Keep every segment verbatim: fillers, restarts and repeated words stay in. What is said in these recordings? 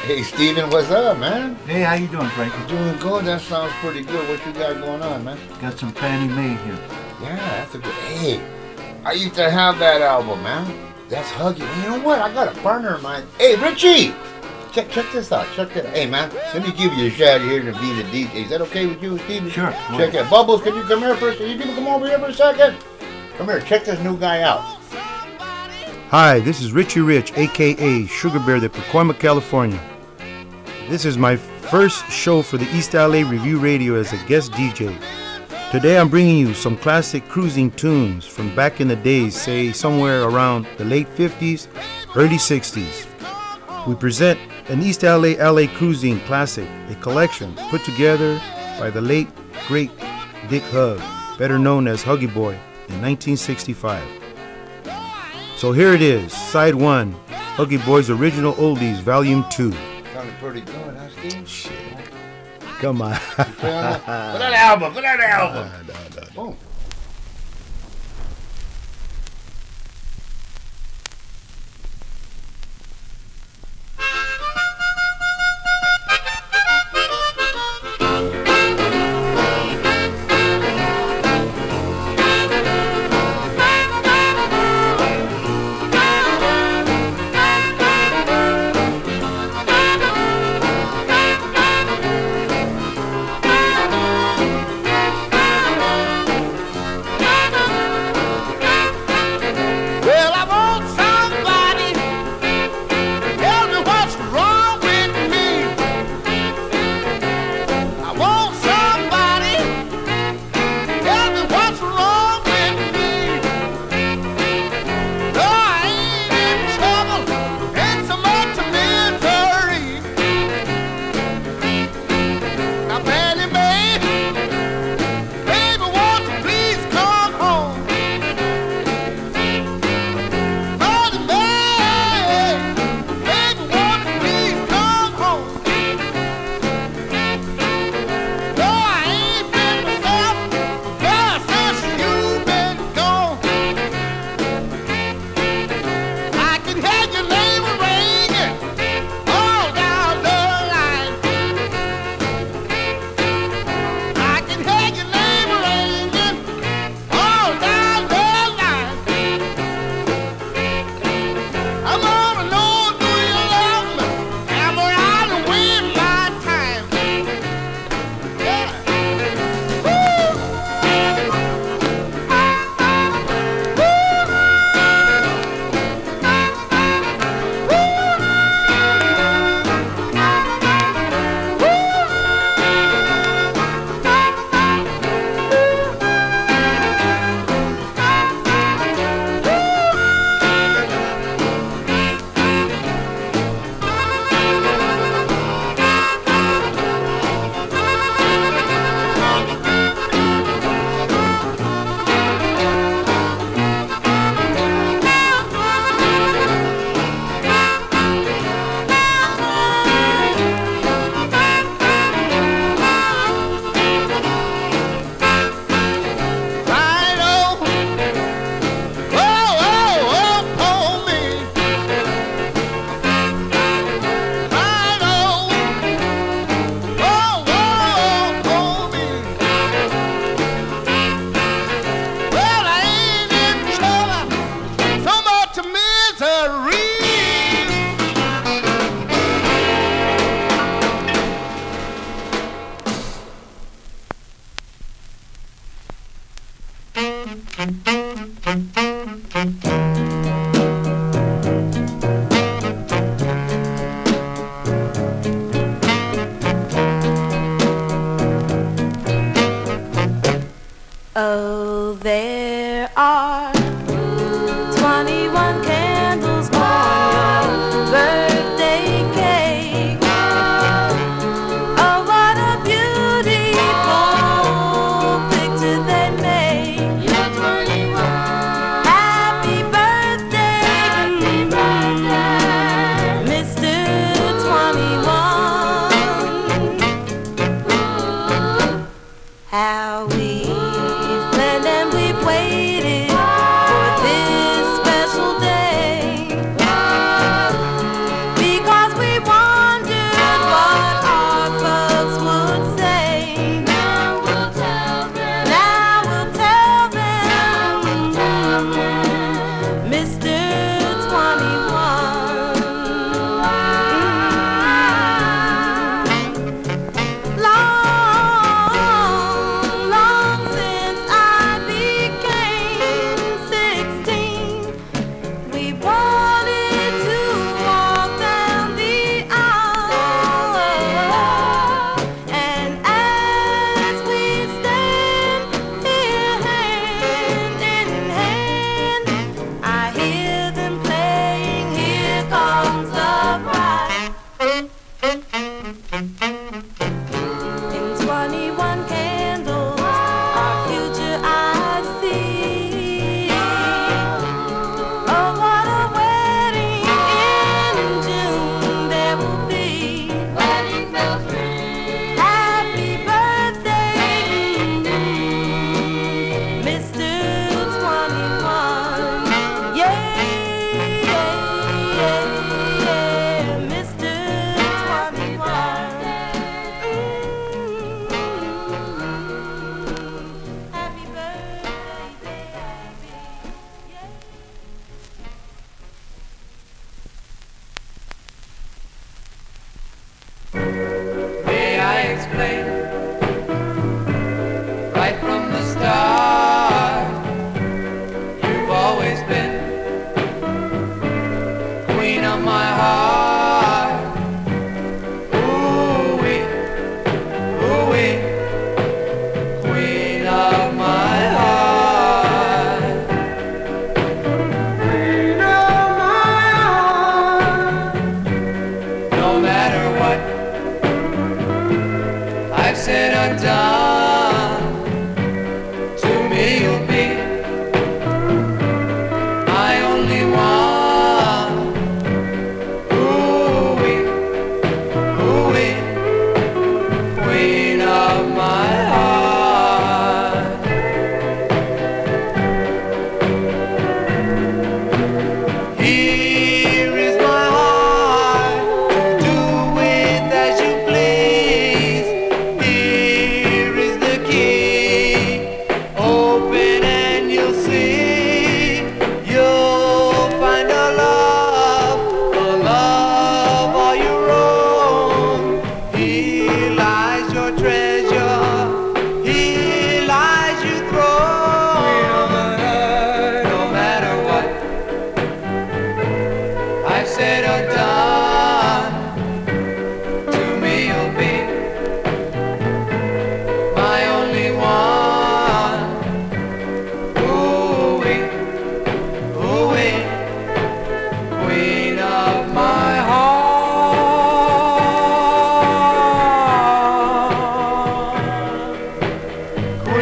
Hey, Steven, what's up, man? Hey, how you doing, Frankie? Doing good. That sounds pretty good. What you got going on, man? Got some Fannie Mae here. Yeah, that's a good... Hey, I used to have that album, man. That's Huggy. You know what? I got a partner of mine. Hey, Richie! Check check this out. Check that out. Hey, man, let me give you a shout here to be the D J. Is that okay with you, Steven? Sure. Check it. Bubbles, can you come here for a second? You people come over here for a second? Come here. Check this new guy out. Hi, this is Richie Rich, a k a. Sugar Bear, the Pacoima, California. This is my first show for the East L A Review Radio as a guest D J. Today I'm bringing you some classic cruising tunes from back in the days, say somewhere around the late fifties, early sixties. We present an East L A L A cruising classic, a collection put together by the late, great Dick Hug, better known as Huggy Boy, in nineteen sixty-five. So here it is, Side one, Huggy Boy's Original Oldies, Volume two. Sounded pretty good, huh, Steve? Shit. Come on. Put that album, put that album. No, no, no. Boom. Oh, there are twenty-one candles on your birthday cake. Oh, what a beautiful picture they make. You're twenty-one. Happy birthday, happy birthday, Mister twenty-one. How we and we've waited for this special day, because we wonder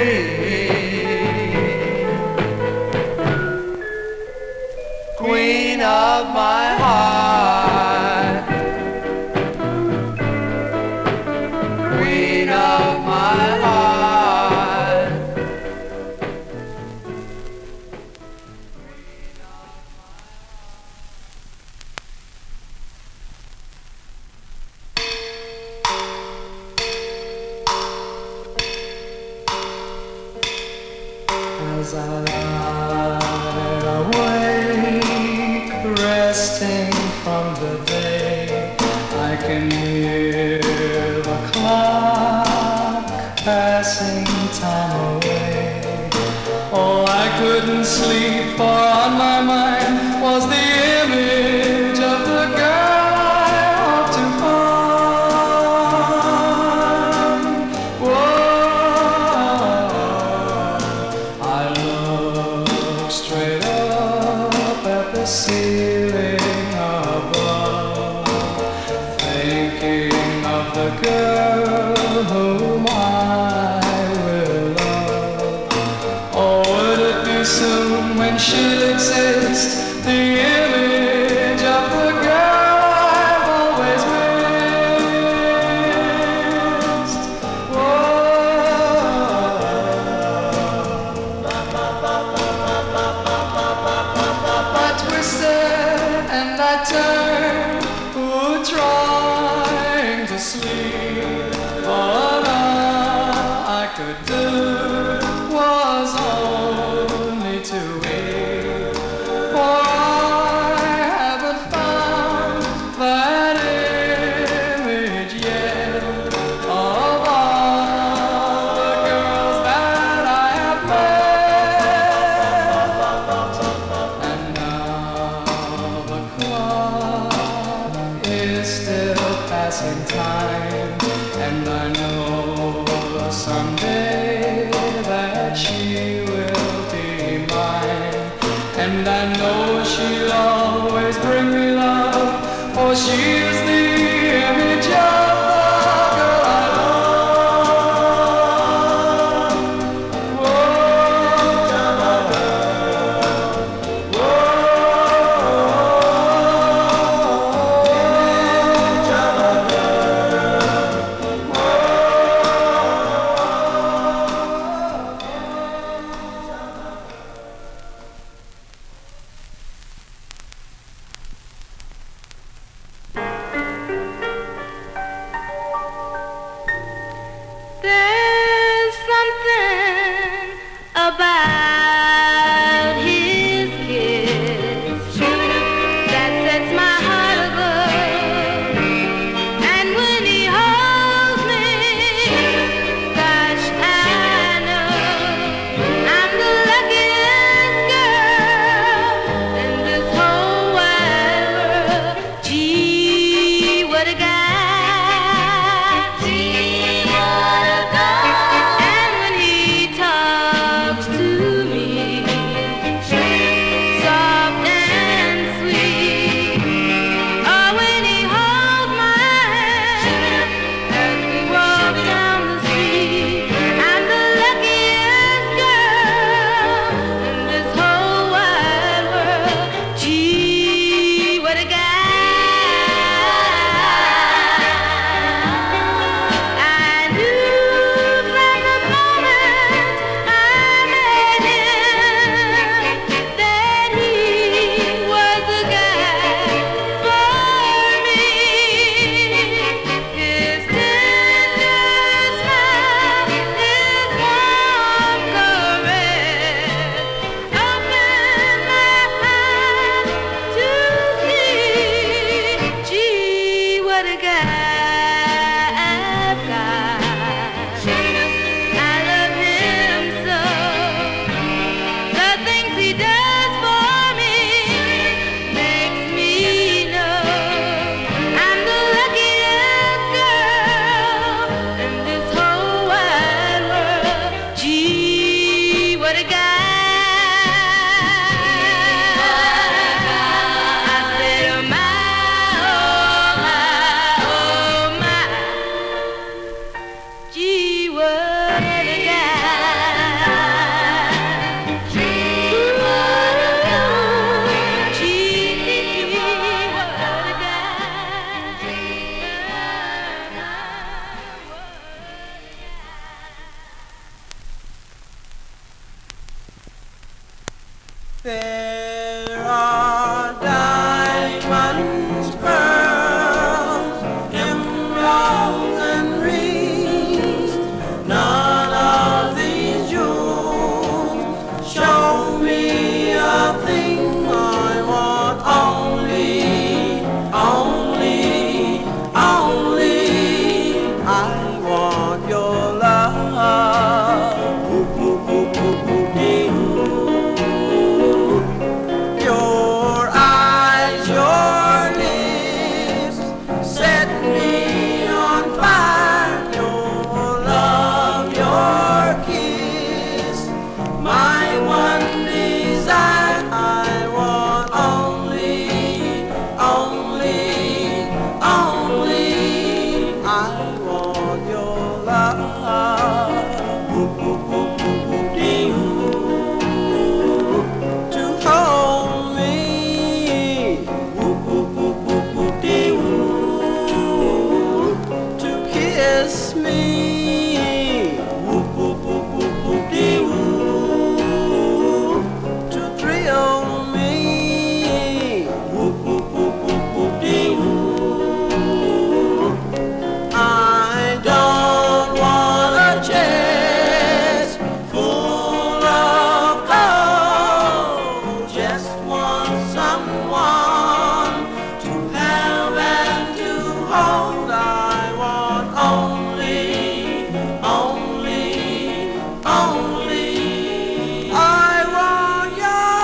Queen of my heart, Queen of my heart. As I lie awake, resting from the day, I can hear the clock passing time away. Oh, I couldn't sleep, for on my mind was the image of the girl I hoped to find. Whoa, I looked straight up at the ceiling above, thinking of the girl whom I will love. Oh, would it be soon when she'll exist, the image of the girl I've always missed? Whoa. I twisted and I turned, ooh, trying to sleep, but all I could do was only to weep, for I haven't found that image yet of all the girls that I have met. And now the clock is still passing time, and I know someday that she will There are diamonds, pearls, emeralds, and rings. None of these jewels show me a thing. I want only, only, only. I want your love. Ooh, ooh, ooh, ooh, ooh, dee, ooh. Your eyes, your lips set me on fire. Your love, your kiss, my one desire. I want only, only, only. I want your love. Ooh, ooh, ooh, ooh, ooh, dee, ooh. To hold me, ooh, ooh, ooh, ooh, ooh, dee, ooh. To kiss me, ooh, ooh, ooh, ooh, ooh, dee, ooh. To thrill me, ooh, ooh, ooh, ooh, ooh, dee, ooh. I don't want a chest full of gold, just want someone to have and to hold. I want only, only, only. I want your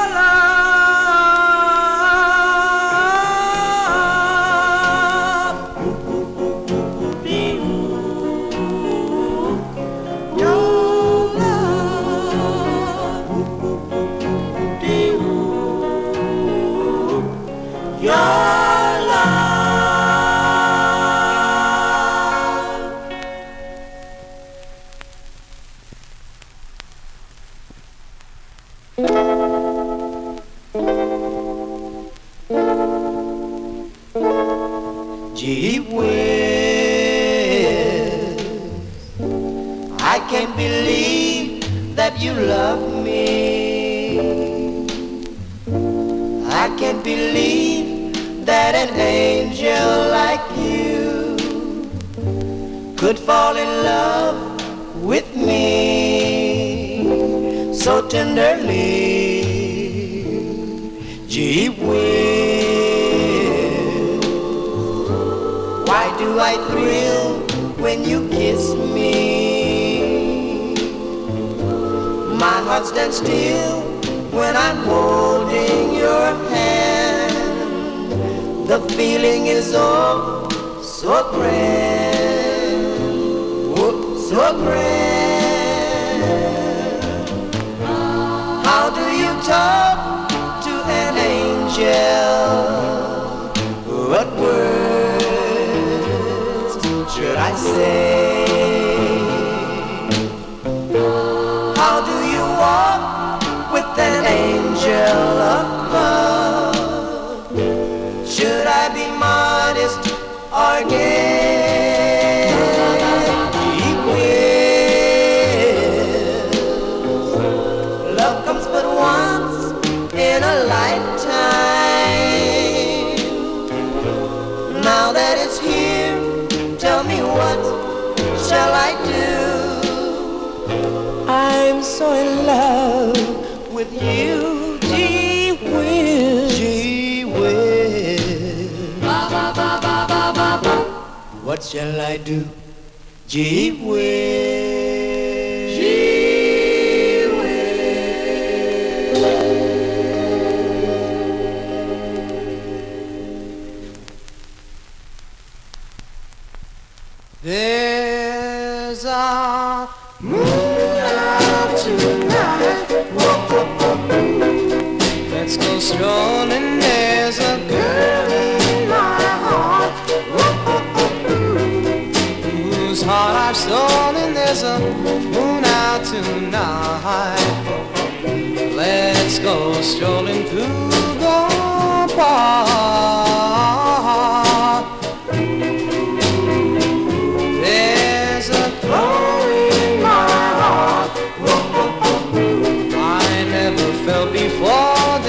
love. Ooh, ooh, ooh, ooh, ooh, dee, ooh. Your love. Ooh, ooh, ooh, ooh, ooh, dee, ooh. Your love. Gee whiz, I can't believe that you love me. I can't believe that an angel like you could fall in love with me so tenderly. Gee whiz, why do I thrill when you kiss me? My heart stands still when I'm holding your hand. The feeling is oh so grand, oh, so grand. How do you talk to an angel? What words should I say? How do you walk with an angel above? Should I be modest or gay? Gee whiz, love comes but once in a lifetime. Now that it's here, tell me what shall I do? I'm so in love with you, gee whiz, gee whiz. Ba ba ba ba ba ba ba. What shall I do, gee whiz, gee whiz. There's a moon out tonight. Whoa, whoa, whoa, whoa. Let's go strolling. There's a girl in my heart. Whoa, whoa, whoa, whoa. Whose heart I've stolen. There's a moon out tonight. Let's go strolling through the park. There's a glow in my heart. Whoa, whoa, whoa. I never felt before.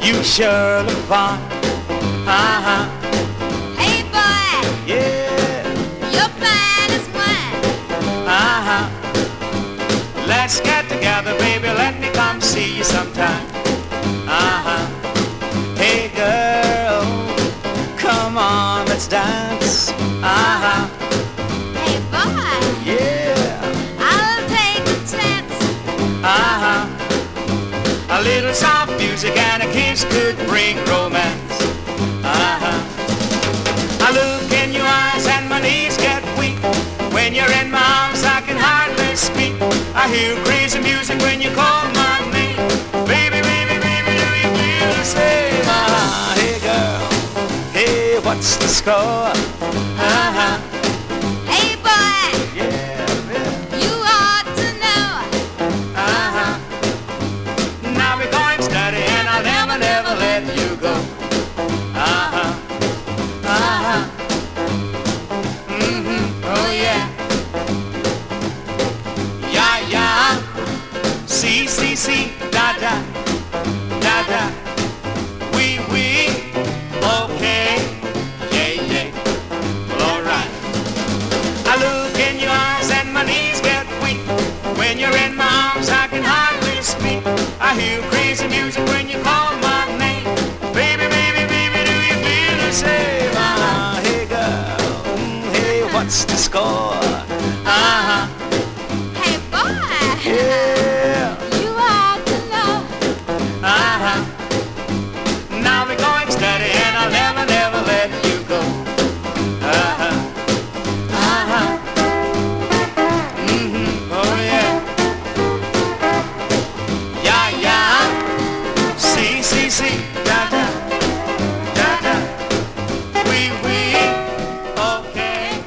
You sure look fine. Uh-huh. Hey boy, Yeah. you're fine as wine. Uh-huh. Let's get together, baby. Let me come see you sometime. Uh-huh. Hey girl, come on, let's dance. Uh-huh. Hey boy, Yeah. I'll take a chance. Uh-huh. A little soft music and a kiss could bring romance. Uh-huh. I look in your eyes and my knees get weak. When you're in my arms I can hardly speak. I hear crazy music when you call my name. Baby, baby, baby, do you feel the same? Uh-huh. Hey girl, hey, what's the score? Uh-huh. Hey boy, Yeah, baby. you ought to know. Uh-huh. Now we're going steady and I'll never, never let you go. Uh-huh. Uh-huh. Mm-hmm. Oh yeah. Yeah, yeah. See, see, see. Da, da. Da, da. We, we. Okay. Yeah, yeah. Well, alright. I look in your eyes and my knees get weak. When you're in my arms I can hardly speak. I hear crazy music when you call my name. Baby, baby, baby, do you feel the same? Uh-huh. Hey girl, mm, hey, what's the score? Uh-huh. Hey boy, Yeah. you ought to know. Uh-huh. Now we're going steady and I'll never, never let you go. Uh-huh. Uh-huh. Mm-hmm. Oh yeah. Yeah, yeah. See, see, see. Da, da. Da, da. We, we. Okay.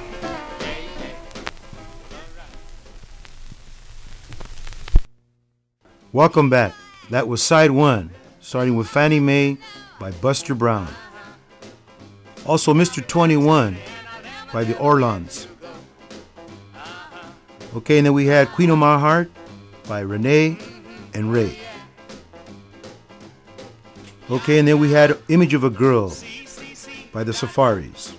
Welcome back. That was side one, starting with Fannie Mae by Buster Brown. Also Mister twenty-one by the Orlons. Okay, and then we had Queen of My Heart by Renee and Ray. Okay, and then we had Image of a Girl by the Safaris.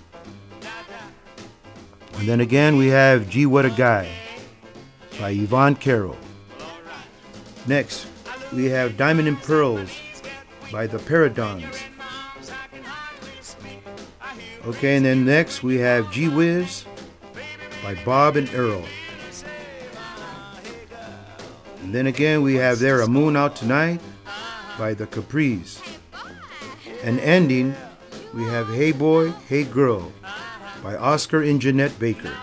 And then again we have Gee What a Guy by Yvonne Carroll. Next, we have Diamond and Pearls by the Paradons. Okay, and then next we have Gee Whiz by Bob and Earl. And then again we have There a Moon Out Tonight by the Capris. And ending, we have Hey Boy, Hey Girl by Oscar and Jeanette Baker.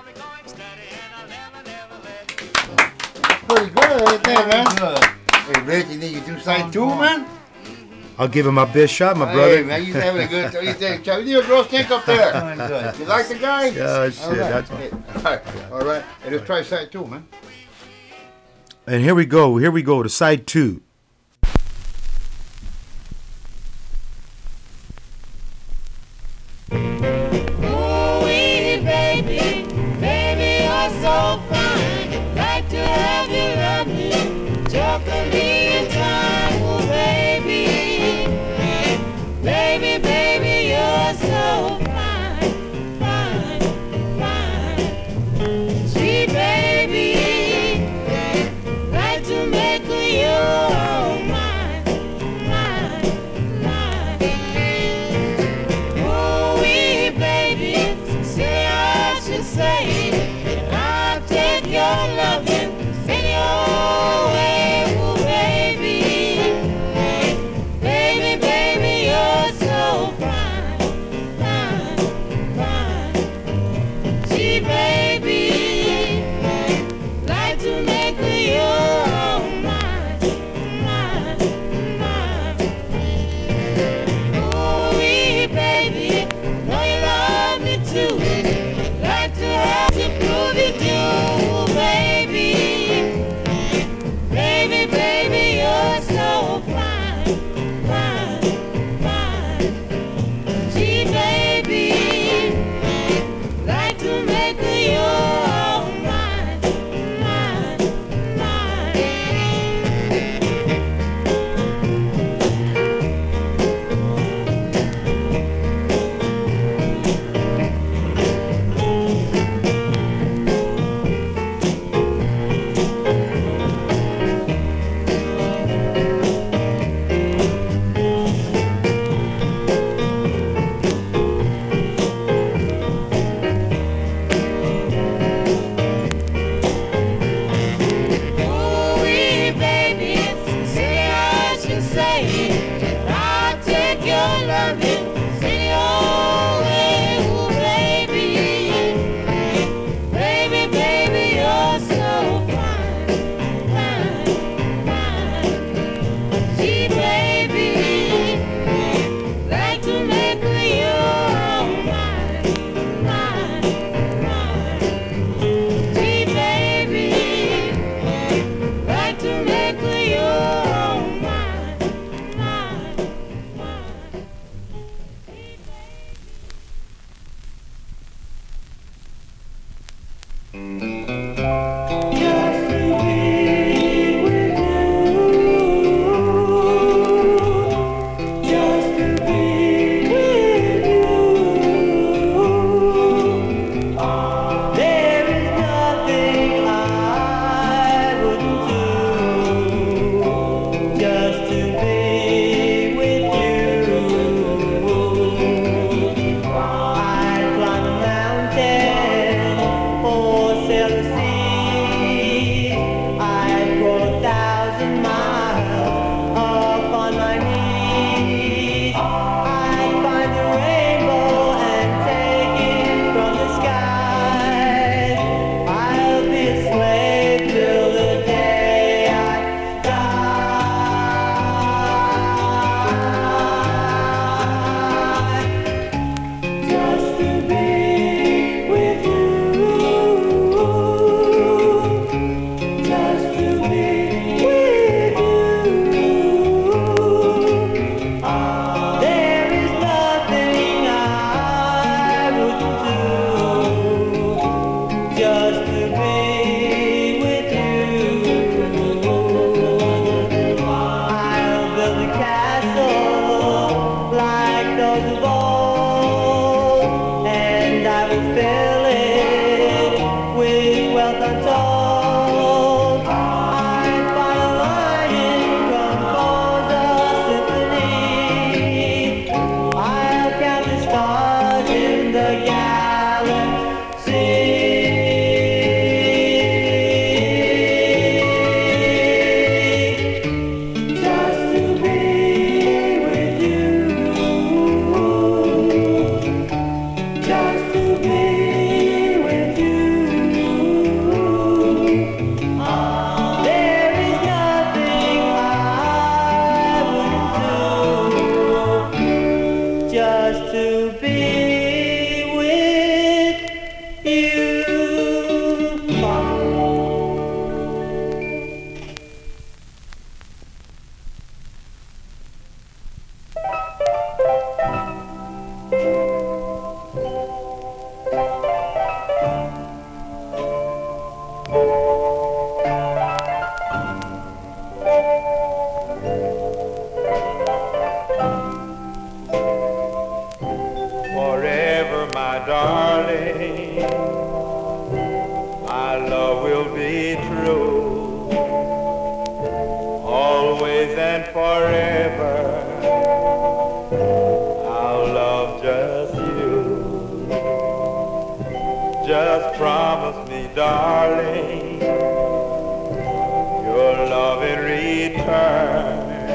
Pretty good right there, man. Good. Hey, Rich, you think you do side two, man? I'll give it my best shot, my Hey, brother. man, you having a good time. You think, you need a girl stink up there. Doing good. You like the guy? Yeah, shit, All right. that's- Hey, all right. All right. Hey, let's try side two, man. And here we go, here we go to side two. Ooh, baby, baby, you're so fine. Like to have you love me, joke me in time, oh baby. Baby, baby, you're so fine, fine, fine. Gee, baby, like to make you build a castle like those of old, and I will fill it with wealth untold. I'd buy a lion, compose a symphony. I'll count the stars in the galaxy. Forever, my darling, my love will be true. Always and forever, I'll love just you. Just promise me, darling, your love in return.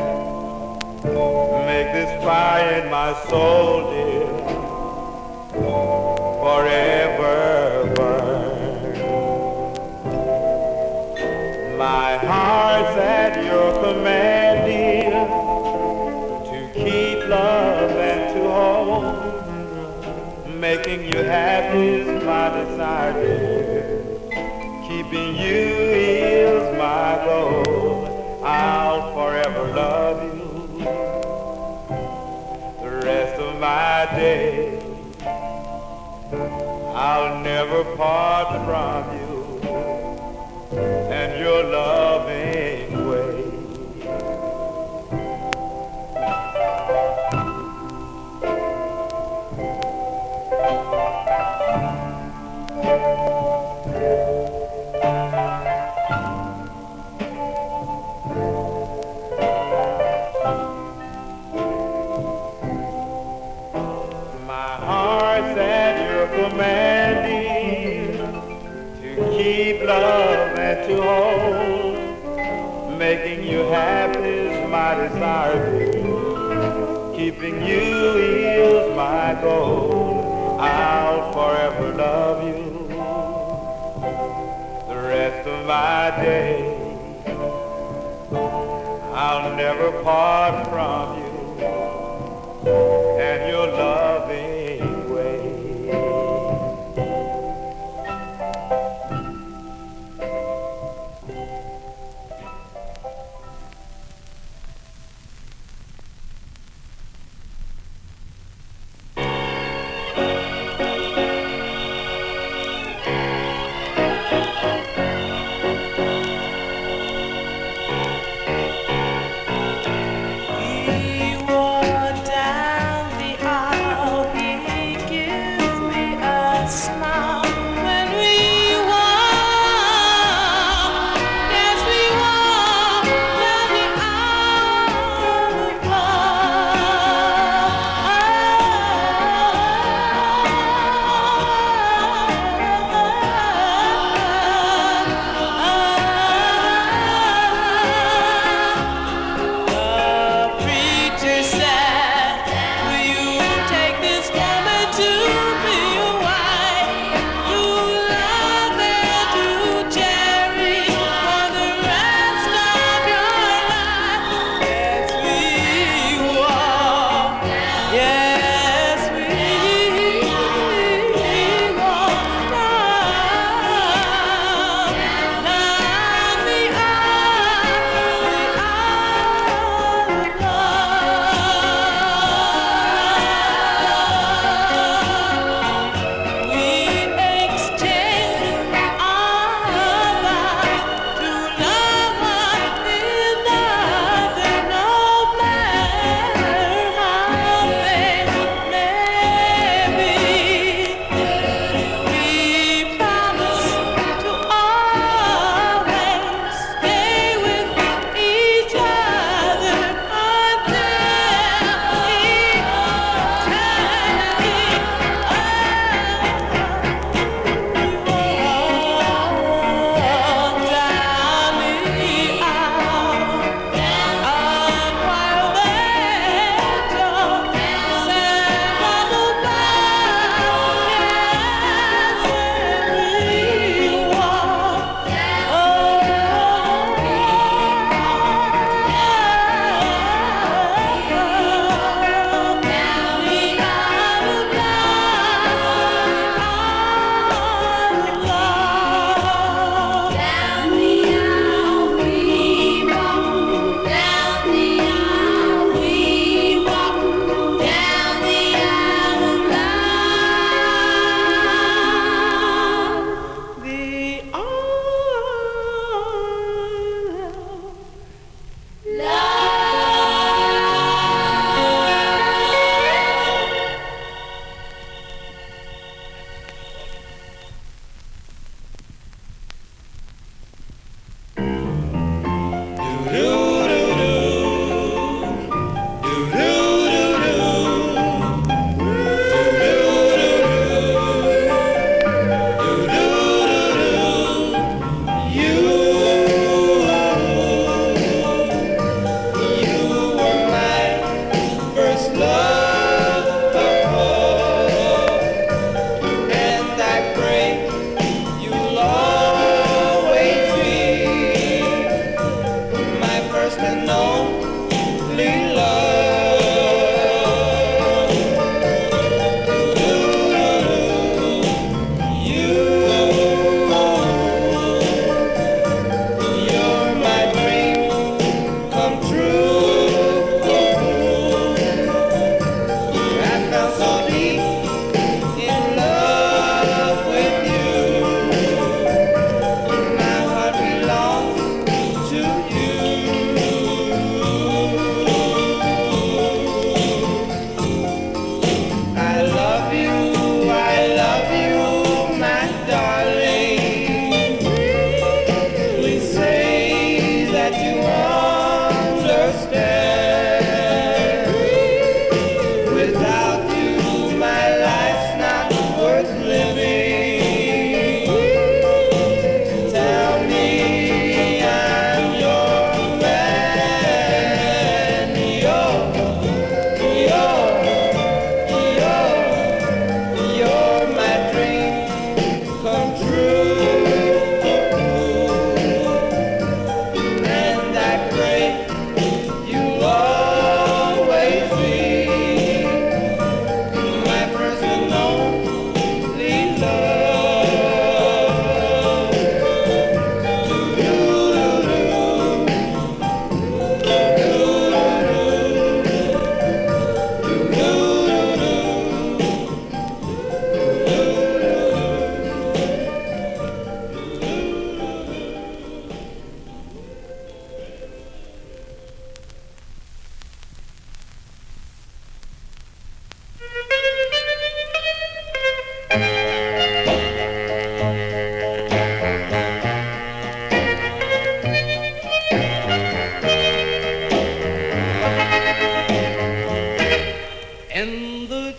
Make this fire in my soul, dear, forever burn. My heart's at your command, dear, to keep love and to hold. Making you happy is my desire, dear. Keeping you is my goal. I'll forever love you the rest of my days. I'll never part from you and your loving way. My heart's at your command, dear, to keep love and to hold. Making you happy is my desire, dear. Keeping you is my goal. I'll forever love you the rest of my days. I'll never part from you and your loving way. We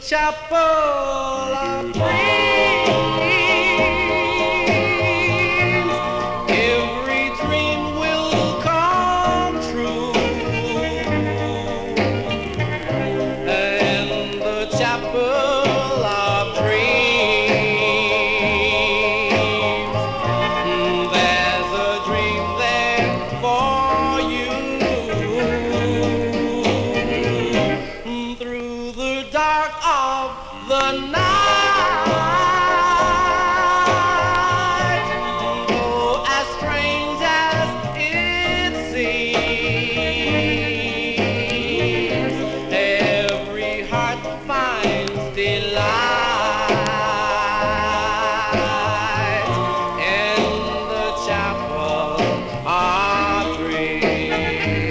chapel of dreams. Every dream will come true. And the chapel of dreams, there's a dream there for you. Through the dark of the night, oh, as strange as it seems, every heart finds delight in the chapel of dreams.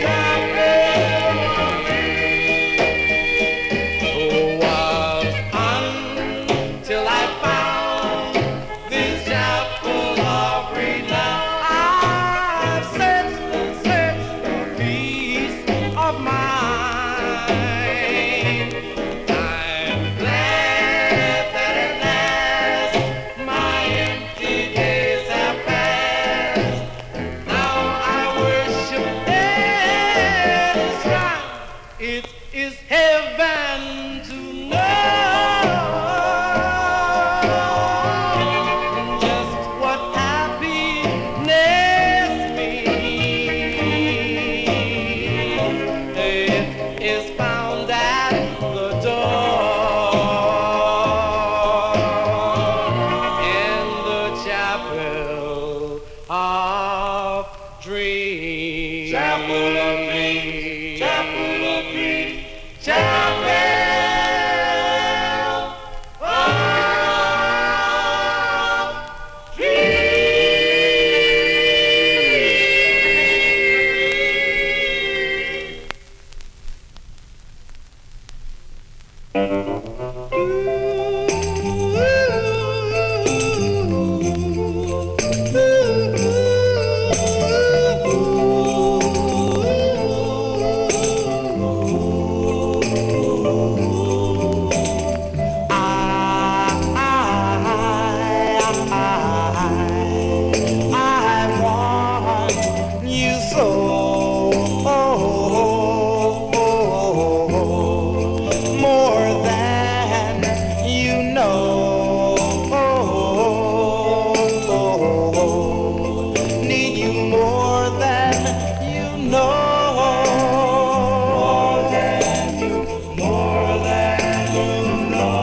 Was until I found this chapel of renown. I've searched and searched for peace of mind. I'm glad that at last my empty days have passed. Now I worship this shrine. It is heaven to know just what happiness means. It is found at the door in the chapel of dreams. Chapel of dreams. Chapel of dreams. Chapel of I want you so, more than you know. Need you more than you know. More than you, more than you know.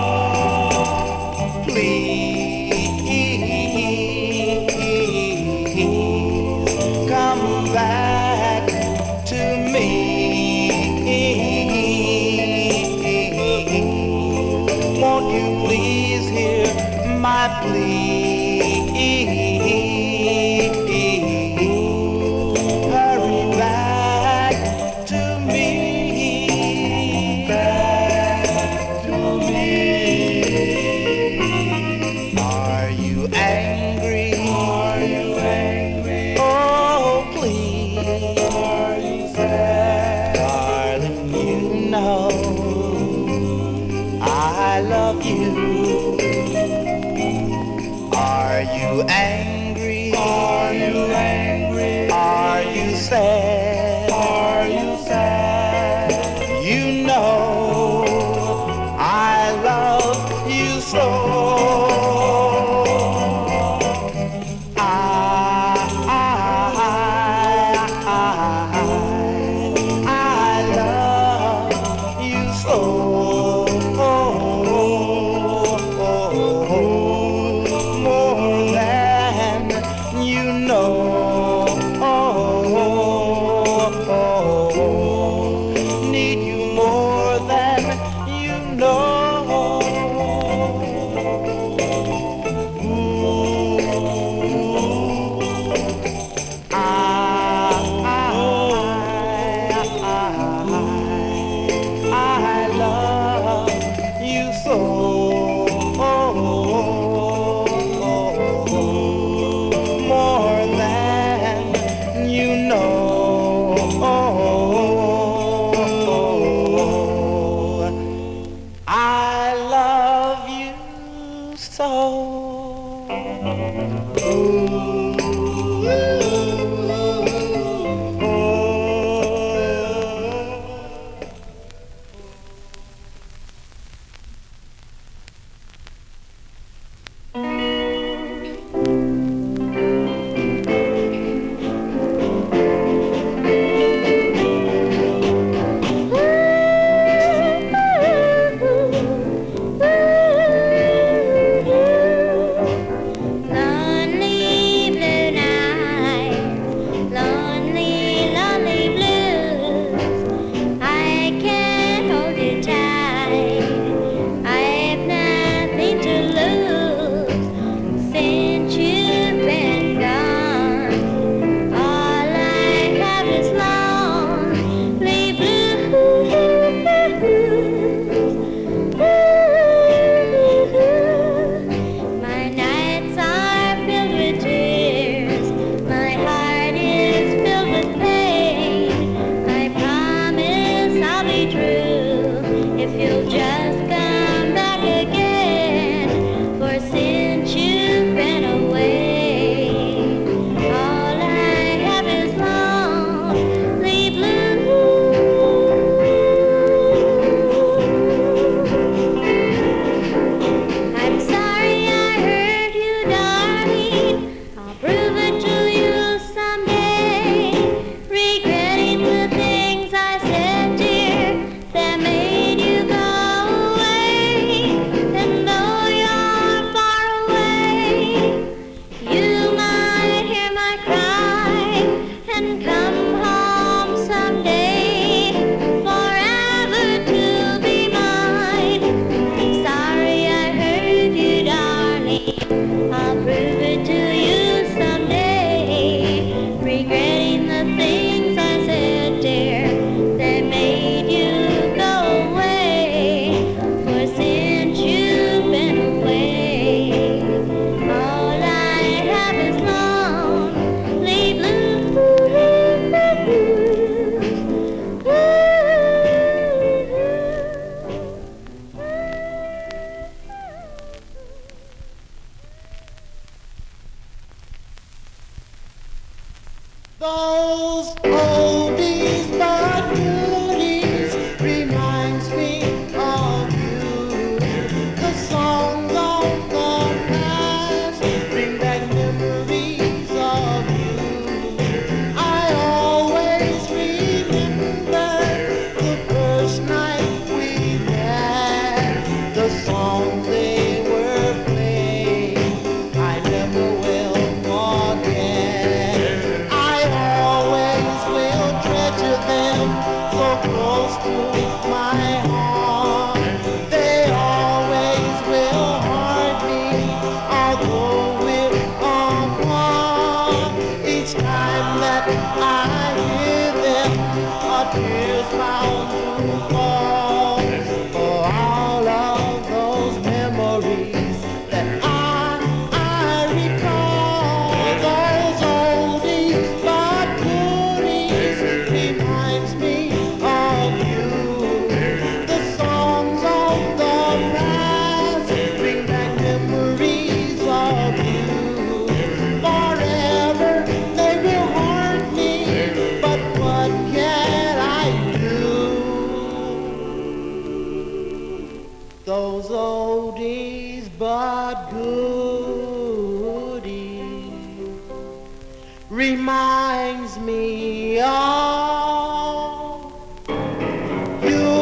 Please come back to me. Won't you please hear my plea? Hurry back to me. Back to me. Are you angry? Are you angry? Oh, please. Are you sad? Darling, you know I love you. Are you angry? Are you angry? Are you sad? Are you sad? You know I love you so. I, I, I, I love you so. More than you know. Need you more than you know. Ooh. I, I, I, I love if you'll just come back again. For since you've been away, all I have is lonely blues. I'm sorry I hurt you, darling. I'll prove it to you someday. Regretting the things I said, dear, that made you go away. And though you're far away, you might hear my cry and come home someday, forever to be mine. I'm sorry I hurt you, darling. I'll prove it to you someday. Regretting the things I said, dear, that made you go away. For since you've been away, all I have is lonely blues. Those oldies but goodies reminds me of you. The songs of the past bring back memories of you. I always remember the first night we met. The songs they were playing I never will forget. I always will treasure them so close to my heart. They always will haunt me, although we're apart. Each time that I hear them, a tear's bound to fall. For all of those memories that I, I recall. Those oldies but goodies reminds me of you. The songs of the past bring back memories of you. Forever they will haunt me, but what can I do? Those oldies but goodies reminds me of you.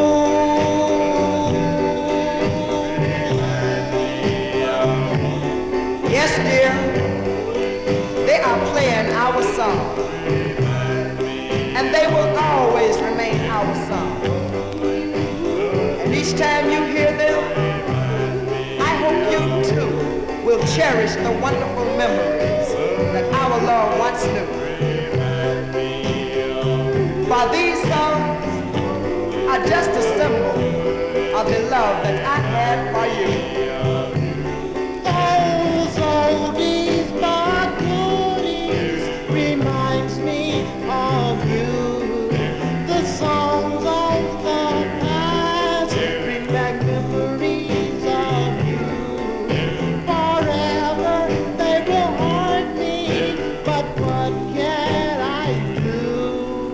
Yes, dear, they are playing our song, and they will always remain our song. And each time you hear them, I hope you too will cherish the wonderful memories that our Lord once knew. For these songs are just a symbol of the love that I had for you. Those oldies but goodies reminds me of you. The songs of the past bring back memories of you. Forever they will haunt me, but what can I do?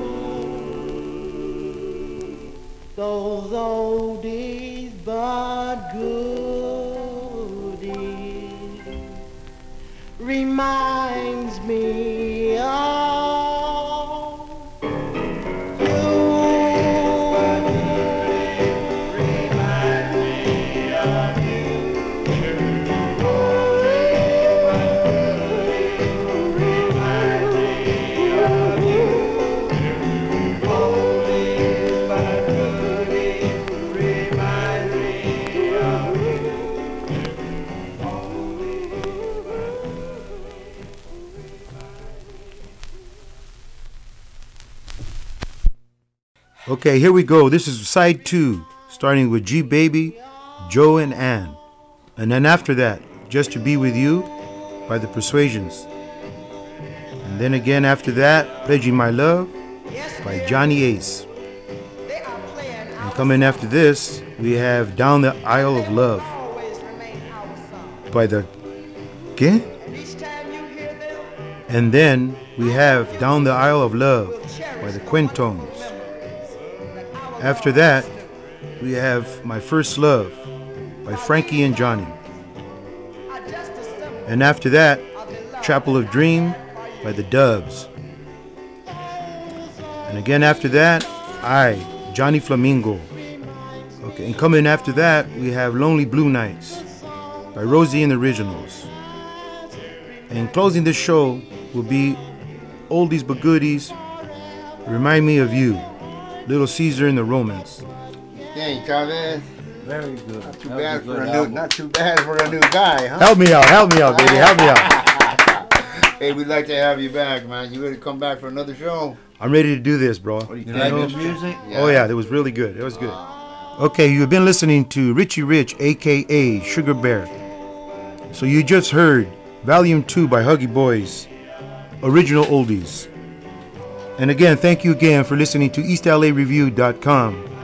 Those oldies but goodies reminds me of you. Reminds me of you. Reminds me of you. Oldies but goodies reminds me of you. Okay, here we go. This is side two, starting with G Baby, Joe and Ann. And then after that, Just to Be With You by The Persuasions. And then again after that, Pledging My Love by Johnny Ace. And coming after this, we have Down the Aisle of Love by the ¿Qué? And then we have Down the Aisle of Love by the Quintones. After that, we have My First Love by Frankie and Johnny. And after that, Chapel of Dream by the Dubs. And again after that, I, Johnny Flamingo. Okay, and coming after that, we have Lonely Blue Nights by Rosie and the Originals. And closing the show will be Oldies But Goodies, Remind Me of You, Little Caesar and the Romans. Dang, Chavez. Very good. Not too bad for a new, not too bad for a new guy, huh? Help me out, help me out, baby, help me out. Hey, we'd like to have you back, man. You ready to come back for another show? I'm ready to do this, bro. What do you You think? like the music? Oh yeah, that was really good. It was good. Okay, you've been listening to Richie Rich, aka Sugar Bear. So you just heard Volume two by Huggy Boys, Original Oldies. And again, thank you again for listening to East L A Review dot com.